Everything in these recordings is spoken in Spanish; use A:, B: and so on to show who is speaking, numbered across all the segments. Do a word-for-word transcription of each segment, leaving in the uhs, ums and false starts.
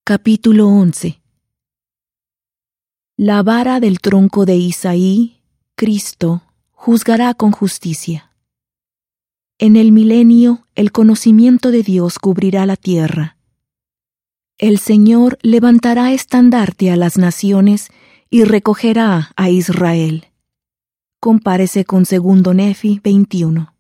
A: Capítulo once. La vara del tronco de Isaí, Cristo, juzgará con justicia. En el milenio el conocimiento de Dios cubrirá la tierra. El Señor levantará estandarte a las naciones y recogerá a Israel. Compárese con segundo Nefi veintiuno.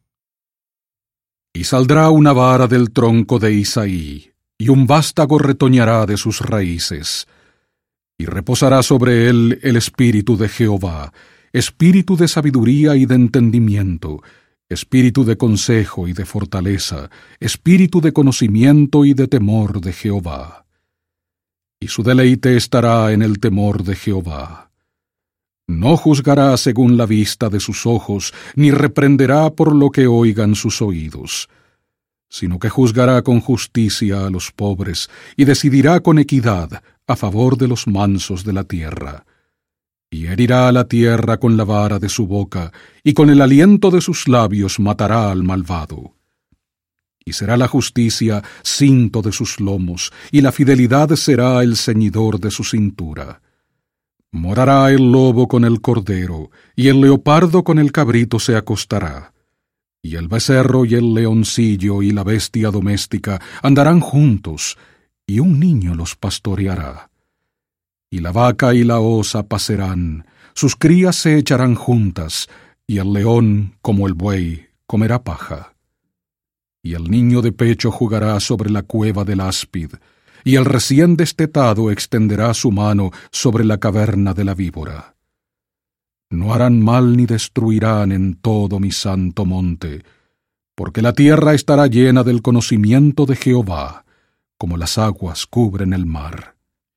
B: Y saldrá una vara del tronco de Isaí, y un vástago retoñará de sus raíces. Y reposará sobre él el espíritu de Jehová, espíritu de sabiduría y de entendimiento, espíritu de consejo y de fortaleza, espíritu de conocimiento y de temor de Jehová. Y su deleite estará en el temor de Jehová. No juzgará según la vista de sus ojos, ni reprenderá por lo que oigan sus oídos, sino que juzgará con justicia a los pobres, y decidirá con equidad a favor de los mansos de la tierra. Y herirá a la tierra con la vara de su boca, y con el aliento de sus labios matará al malvado. Y será la justicia cinto de sus lomos, y la fidelidad será el ceñidor de su cintura. Morará el lobo con el cordero, y el leopardo con el cabrito se acostará. Y el becerro y el leoncillo y la bestia doméstica andarán juntos, y un niño los pastoreará. Y la vaca y la osa pacerán, sus crías se echarán juntas, y el león, como el buey, comerá paja. Y el niño de pecho jugará sobre la cueva del áspid, y el recién destetado extenderá su mano sobre la caverna de la víbora. No harán mal ni destruirán en todo mi santo monte, porque la tierra estará llena del conocimiento de Jehová, como las aguas cubren el mar.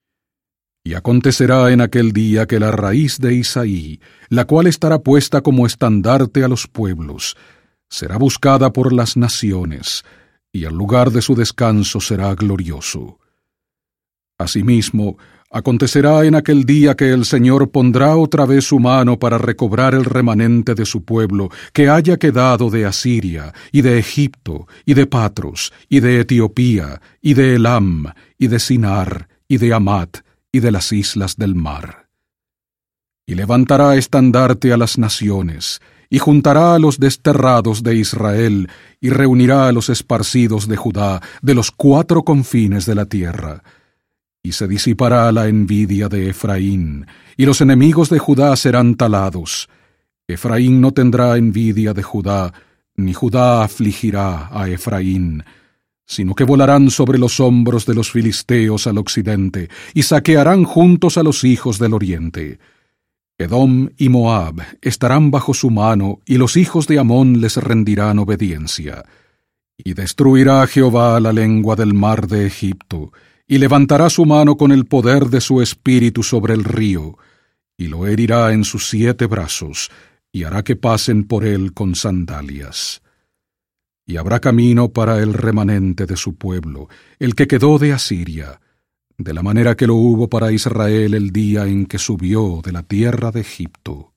B: Y acontecerá en aquel día que la raíz de Isaí, la cual estará puesta como estandarte a los pueblos, será buscada por las naciones, y el lugar de su descanso será glorioso. Asimismo, acontecerá en aquel día que el Señor pondrá otra vez su mano para recobrar el remanente de su pueblo que haya quedado de Asiria, y de Egipto, y de Patros, y de Etiopía, y de Elam, y de Sinar, y de Amat, y de las islas del mar. Y levantará estandarte a las naciones, y juntará a los desterrados de Israel, y reunirá a los esparcidos de Judá de los cuatro confines de la tierra. Y se disipará la envidia de Efraín, y los enemigos de Judá serán talados. Efraín no tendrá envidia de Judá, ni Judá afligirá a Efraín, sino que volarán sobre los hombros de los filisteos al occidente, y saquearán juntos a los hijos del oriente. Edom y Moab estarán bajo su mano, y los hijos de Amón les rendirán obediencia. Y destruirá Jehová la lengua del mar de Egipto, y levantará su mano con el poder de su espíritu sobre el río, y lo herirá en sus siete brazos, y hará que pasen por él con sandalias. Y habrá camino para el remanente de su pueblo, el que quedó de Asiria, de la manera que lo hubo para Israel el día en que subió de la tierra de Egipto.